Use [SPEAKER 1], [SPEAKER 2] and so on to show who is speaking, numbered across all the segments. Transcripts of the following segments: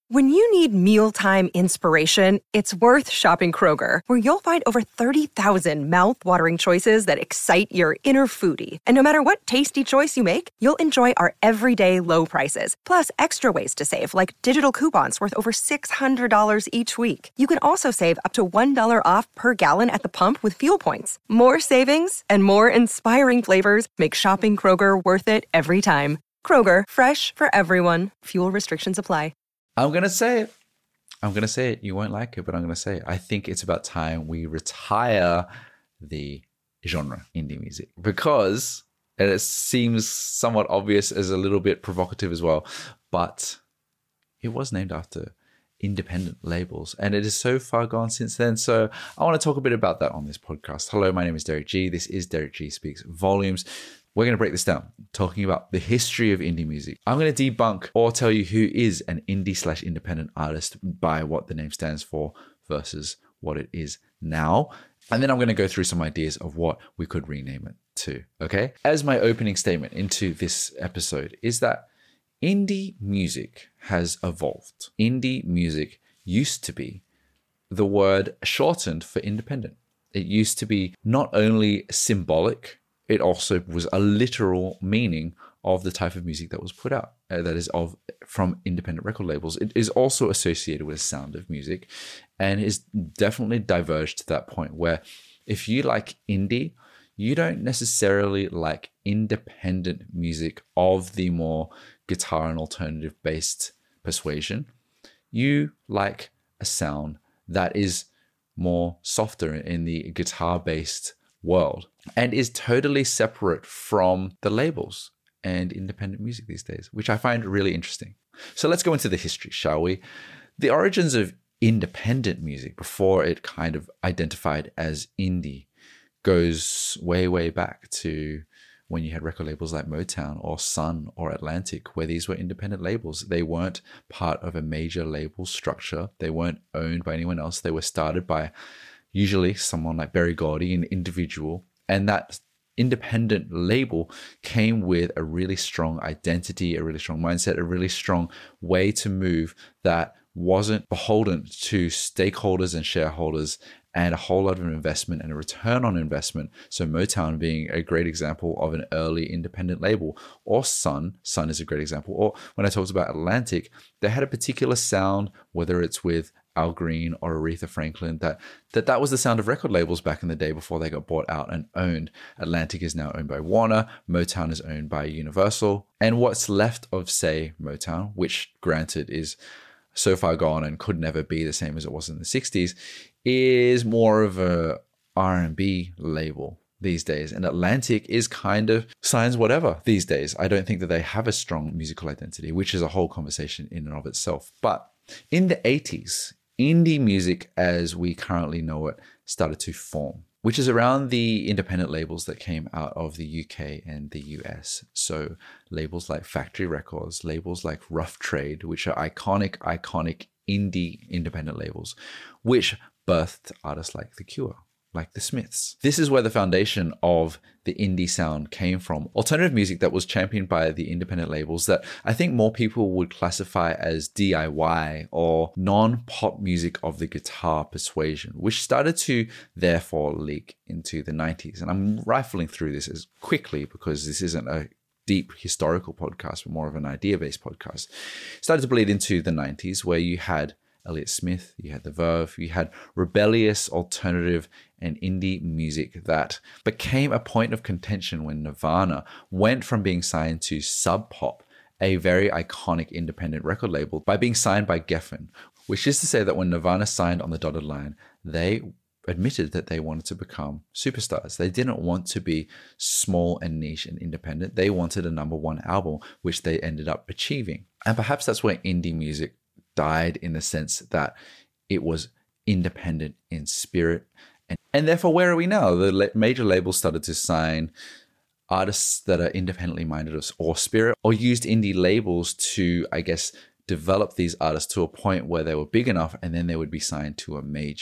[SPEAKER 1] When you need mealtime inspiration, it's worth shopping Kroger, where you'll find over 30,000 mouth-watering choices that excite your inner foodie. And no matter what tasty choice you make, you'll enjoy our everyday low prices, plus extra ways to save, like digital coupons worth over $600 each week. You can also save up to $1 off per gallon at the pump with fuel points. More savings and more inspiring flavors make shopping Kroger worth it every time. Kroger, fresh for everyone. Fuel restrictions apply.
[SPEAKER 2] I'm going to say it. I'm going to say it. You won't like it, but I'm going to say it. I think it's about time we retire the genre indie music, because, and it seems somewhat obvious as a little bit provocative as well, but it was named after independent labels, and it is so far gone since then. So I want to talk a bit about that on this podcast. Hello, my name is Derek G. This is Derek G Speaks Volumes. We're going to break this down, talking about the history of indie music. I'm going to debunk or tell you who is an indie/independent artist by what the name stands for versus what it is now. And then I'm going to go through some ideas of what we could rename it to, okay? As my opening statement into this episode is that indie music has evolved. Indie music used to be the word shortened for independent. It used to be not only symbolic, it also was a literal meaning of the type of music that was put out, that is from independent record labels. It is also associated with the sound of music, and is definitely diverged to that point where if you like indie, you don't necessarily like independent music of the more guitar and alternative based persuasion. You like a sound that is more softer in the guitar based world and is totally separate from the labels and independent music these days, which I find really interesting. So let's go into the history, shall we? The origins of independent music before it kind of identified as indie goes way, way back to when you had record labels like Motown or Sun or Atlantic, where these were independent labels. They weren't part of a major label structure. They weren't owned by anyone else. They were started by usually someone like Berry Gordy, an individual, and that independent label came with a really strong identity, a really strong mindset, a really strong way to move that wasn't beholden to stakeholders and shareholders and a whole lot of investment and a return on investment. So Motown being a great example of an early independent label, or Sun is a great example. Or when I talked about Atlantic, they had a particular sound, whether it's with Al Green or Aretha Franklin, that was the sound of record labels back in the day before they got bought out and owned. Atlantic is now owned by Warner. Motown is owned by Universal. And what's left of, say, Motown, which granted is so far gone and could never be the same as it was in the 60s, is more of a R&B label these days. And Atlantic is kind of signs whatever these days. I don't think that they have a strong musical identity, which is a whole conversation in and of itself. But in the 80s, indie music as we currently know it started to form, which is around the independent labels that came out of the UK and the US. So labels like Factory Records, labels like Rough Trade, which are iconic indie independent labels, which birthed artists like The Cure, like The Smiths. This is where the foundation of the indie sound came from. Alternative music that was championed by the independent labels that I think more people would classify as DIY or non-pop music of the guitar persuasion, which started to therefore leak into the 90s. And I'm rifling through this as quickly because this isn't a deep historical podcast, but more of an idea-based podcast. It started to bleed into the 90s where you had Elliott Smith, you had The Verve, you had rebellious, alternative, and indie music that became a point of contention when Nirvana went from being signed to Sub Pop, a very iconic independent record label, by being signed by Geffen, which is to say that when Nirvana signed on the dotted line, they admitted that they wanted to become superstars. They didn't want to be small and niche and independent. They wanted a #1 album, which they ended up achieving. And perhaps that's where indie music died, in the sense that it was independent in spirit. And therefore, where are we now? The major labels started to sign artists that are independently minded or spirit, or used indie labels to, I guess, develop these artists to a point where they were big enough and then they would be signed to a major.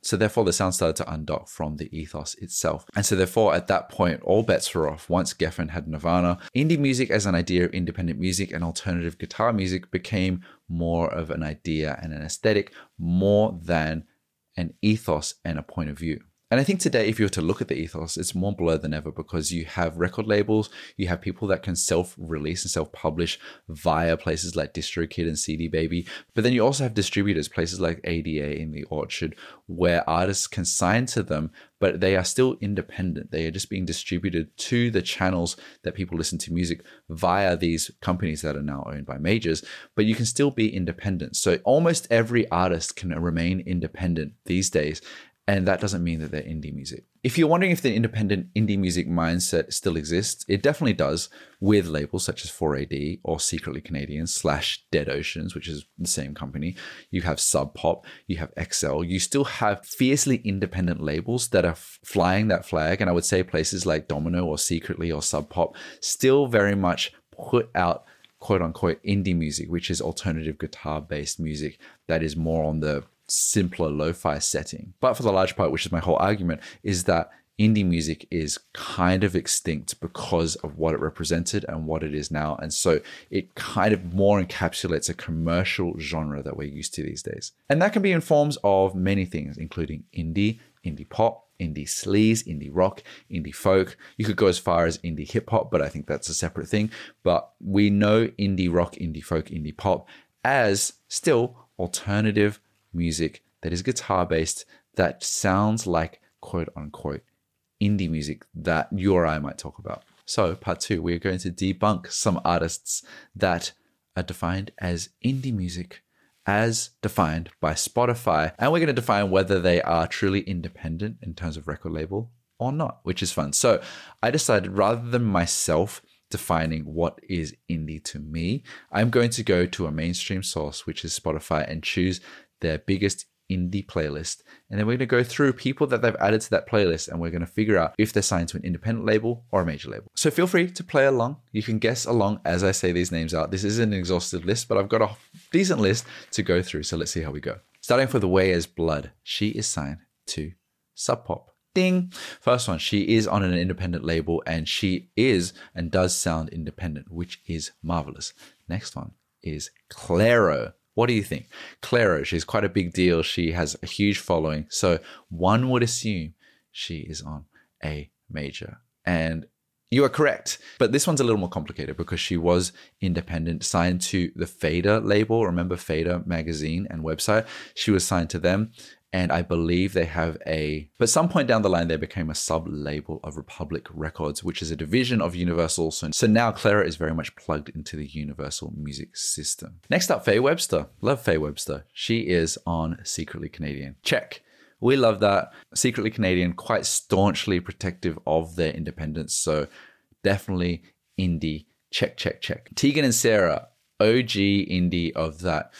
[SPEAKER 2] So therefore, the sound started to undock from the ethos itself. And so therefore, at that point, all bets were off. Once Geffen had Nirvana, indie music as an idea of independent music and alternative guitar music became more of an idea and an aesthetic more than an ethos and a point of view. And I think today, if you were to look at the ethos, it's more blurred than ever because you have record labels, you have people that can self-release and self-publish via places like DistroKid and CD Baby. But then you also have distributors, places like ADA in the Orchard, where artists can sign to them, but they are still independent. They are just being distributed to the channels that people listen to music via these companies that are now owned by majors, but you can still be independent. So almost every artist can remain independent these days. And that doesn't mean that they're indie music. If you're wondering if the independent indie music mindset still exists, it definitely does with labels such as 4AD or Secretly Canadian / Dead Oceans, which is the same company. You have Sub Pop, you have XL. You still have fiercely independent labels that are flying that flag. And I would say places like Domino or Secretly or Sub Pop still very much put out quote unquote indie music, which is alternative guitar based music that is more on the simpler lo-fi setting. But for the large part, which is my whole argument, is that indie music is kind of extinct because of what it represented and what it is now. And so it kind of more encapsulates a commercial genre that we're used to these days. And that can be in forms of many things, including indie pop, indie sleaze, indie rock, indie folk. You could go as far as indie hip hop, but I think that's a separate thing. But we know indie rock, indie folk, indie pop as still alternative music that is guitar based, that sounds like quote unquote indie music that you or I might talk about. So part 2, we're going to debunk some artists that are defined as indie music as defined by Spotify. And we're going to define whether they are truly independent in terms of record label or not, which is fun. So I decided rather than myself defining what is indie to me, I'm going to go to a mainstream source, which is Spotify, and choose their biggest indie playlist. And then we're going to go through people that they've added to that playlist, and we're going to figure out if they're signed to an independent label or a major label. So feel free to play along. You can guess along as I say these names out. This isn't an exhaustive list, but I've got a decent list to go through. So let's see how we go. Starting with Weyes Blood. She is signed to Sub Pop. Ding. First one, she is on an independent label and she is and does sound independent, which is marvelous. Next one is Clairo. What do you think? Clairo, she's quite a big deal. She has a huge following. So one would assume she is on a major. And you are correct. But this one's a little more complicated because she was independent, signed to the Fader label. Remember Fader magazine and website? She was signed to them. And I believe they have but some point down the line, they became a sub-label of Republic Records, which is a division of Universal. So now Clara is very much plugged into the Universal music system. Next up, Faye Webster. Love Faye Webster. She is on Secretly Canadian. Check. We love that. Secretly Canadian, quite staunchly protective of their independence. So definitely indie. Check, check, check. Tegan and Sarah, OG indie of that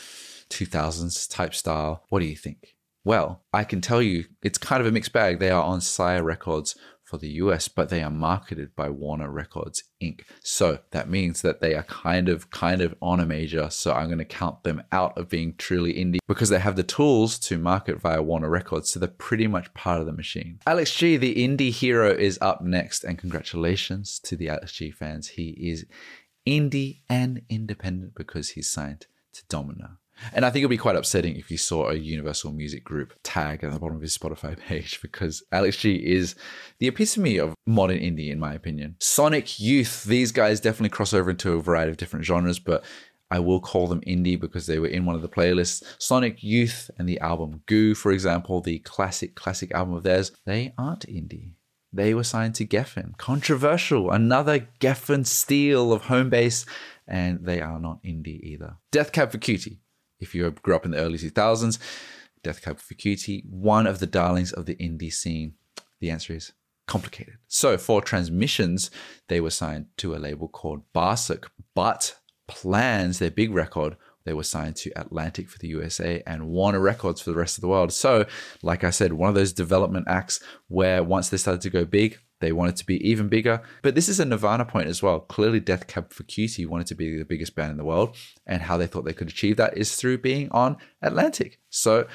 [SPEAKER 2] 2000s type style. What do you think? Well, I can tell you it's kind of a mixed bag. They are on Sire Records for the US, but they are marketed by Warner Records Inc. So that means that they are kind of on a major. So I'm going to count them out of being truly indie because they have the tools to market via Warner Records. So they're pretty much part of the machine. Alex G, the indie hero, is up next. And congratulations to the Alex G fans. He is indie and independent because he's signed to Domino. And I think it'll be quite upsetting if you saw a Universal Music Group tag at the bottom of his Spotify page because Alex G is the epitome of modern indie, in my opinion. Sonic Youth, these guys definitely cross over into a variety of different genres, but I will call them indie because they were in one of the playlists. Sonic Youth and the album Goo, for example, the classic album of theirs, they aren't indie. They were signed to Geffen. Controversial, another Geffen steal of Homebase, and they are not indie either. Death Cab for Cutie. If you grew up in the early 2000s, Death Cab for Cutie, one of the darlings of the indie scene. The answer is complicated. So for Transmissions, they were signed to a label called Barsuk, but Plans, their big record, they were signed to Atlantic for the USA and Warner Records for the rest of the world. So, like I said, one of those development acts where once they started to go big, they wanted to be even bigger. But this is a Nirvana point as well. Clearly, Death Cab for Cutie wanted to be the biggest band in the world. And how they thought they could achieve that is through being on Atlantic. So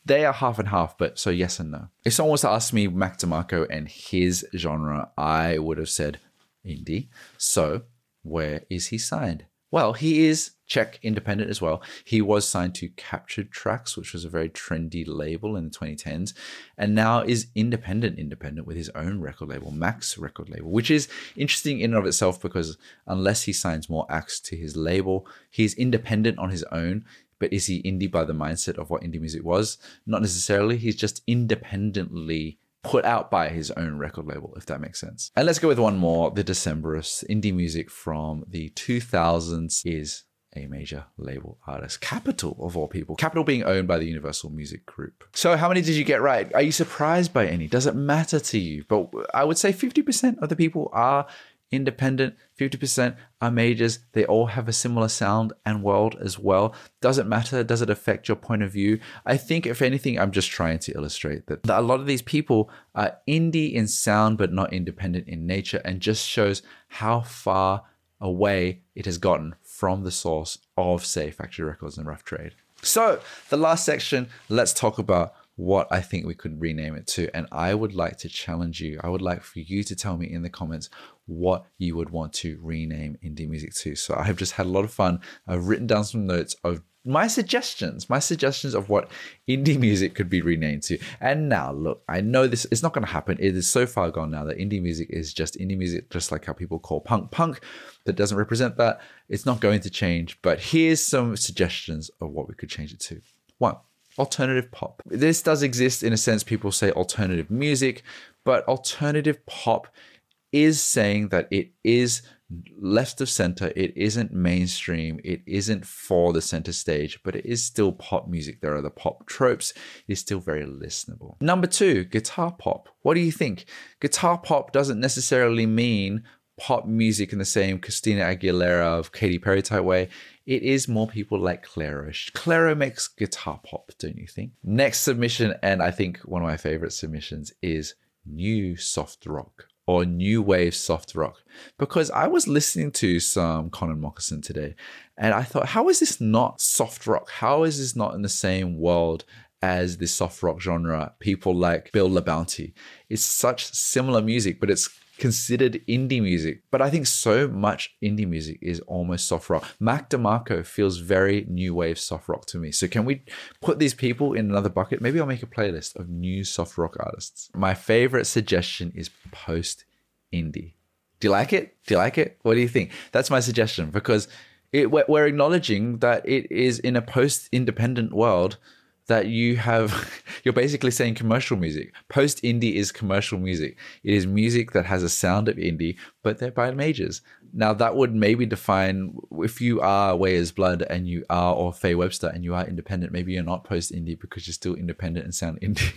[SPEAKER 2] They are half and half, but so yes and no. If someone was to ask me Mac DeMarco and his genre, I would have said indie. So where is he signed? Well, he is Czech independent as well. He was signed to Captured Tracks, which was a very trendy label in the 2010s, and now is independent with his own record label, Max record label, which is interesting in and of itself because unless he signs more acts to his label, he's independent on his own. But is he indie by the mindset of what indie music was? Not necessarily. He's just independently put out by his own record label, if that makes sense. And let's go with one more. The Decemberists. Indie music from the 2000s is a major label artist. Capitol, of all people. Capitol being owned by the Universal Music Group. So how many did you get right? Are you surprised by any? Does it matter to you? But I would say 50% of the people are independent, 50% are majors. They all have a similar sound and world as well. Does it matter? Does it affect your point of view? I think if anything, I'm just trying to illustrate that a lot of these people are indie in sound, but not independent in nature, and just shows how far away it has gotten from the source of, say, Factory Records and Rough Trade. So the last section, let's talk about what I think we could rename it to. And I would like to challenge you. I would like for you to tell me in the comments what you would want to rename indie music to. So I have just had a lot of fun. I've written down some notes of my suggestions of what indie music could be renamed to. And now, look, I know this is not going to happen. It is so far gone now that indie music is just indie music, just like how people call punk. That doesn't represent that. It's not going to change. But here's some suggestions of what we could change it to. 1. Alternative pop. This does exist in a sense. People say alternative music, but alternative pop is saying that it is left of center. It isn't mainstream. It isn't for the center stage, but it is still pop music. There are the pop tropes. It's still very listenable. Number 2, guitar pop. What do you think? Guitar pop doesn't necessarily mean pop music in the same Christina Aguilera of Katy Perry type way. It is more people like Clairo. Clairo makes guitar pop, don't you think? Next submission, and I think one of my favorite submissions, is new soft rock or new wave soft rock. Because I was listening to some Connan Moccasin today, and I thought, how is this not soft rock? How is this not in the same world as the soft rock genre? People like Bill LaBounty. It's such similar music, but it's considered indie music. But I think so much indie music is almost soft rock. Mac DeMarco feels very new wave soft rock to me. So can we put these people in another bucket? Maybe I'll make a playlist of new soft rock artists. My favorite suggestion is post indie. Do you like it? What do you think? That's my suggestion, because we're acknowledging that it is in a post independent world that you're basically saying commercial music. Post-indie is commercial music. It is music that has a sound of indie, but they're by majors. Now that would maybe define, if you are Weyes Blood and you are, or Faye Webster and you are independent, maybe you're not post-indie because you're still independent and sound indie.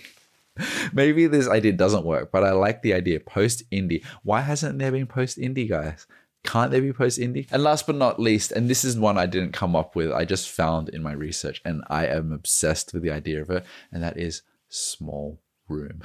[SPEAKER 2] Maybe this idea doesn't work, but I like the idea, post-indie. Why hasn't there been post-indie, guys? Can't they be post-indie? And last but not least, and this is one I didn't come up with, I just found in my research, and I am obsessed with the idea of it, and that is small room.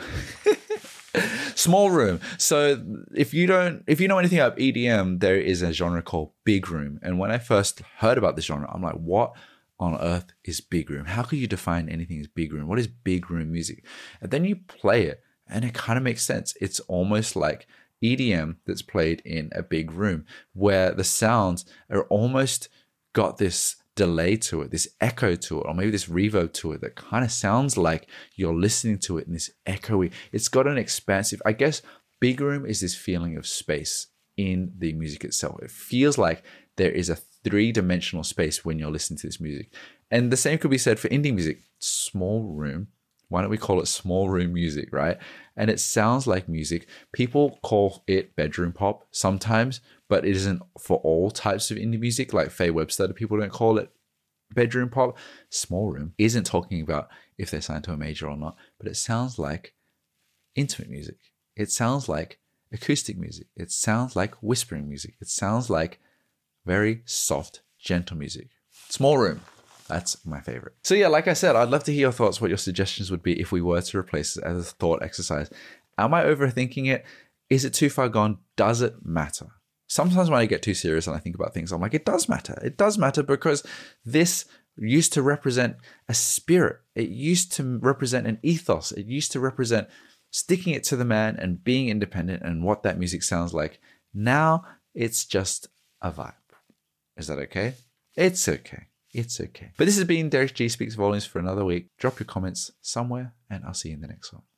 [SPEAKER 2] Small room. So if you know anything about EDM, there is a genre called big room. And when I first heard about this genre, I'm like, what on earth is big room? How could you define anything as big room? What is big room music? And then you play it, and it kind of makes sense. It's almost like EDM that's played in a big room, where the sounds are almost got this delay to it, this echo to it, or maybe this reverb to it that kind of sounds like you're listening to it in this echoey. It's got an expansive, I guess big room is this feeling of space in the music itself. It feels like there is a 3-dimensional space when you're listening to this music. And the same could be said for indie music. Small room. Why don't we call it small room music, right? And it sounds like music. People call it bedroom pop sometimes, but it isn't for all types of indie music. Like Faye Webster, people don't call it bedroom pop. Small room isn't talking about if they're signed to a major or not, but it sounds like intimate music. It sounds like acoustic music. It sounds like whispering music. It sounds like very soft, gentle music. Small room. That's my favorite. So yeah, like I said, I'd love to hear your thoughts, what your suggestions would be if we were to replace it as a thought exercise. Am I overthinking it? Is it too far gone? Does it matter? Sometimes when I get too serious and I think about things, I'm like, it does matter. It does matter because this used to represent a spirit. It used to represent an ethos. It used to represent sticking it to the man and being independent and what that music sounds like. Now it's just a vibe. Is that okay? It's okay. It's okay. But this has been Derek G Speaks Volumes for another week. Drop your comments somewhere and I'll see you in the next one.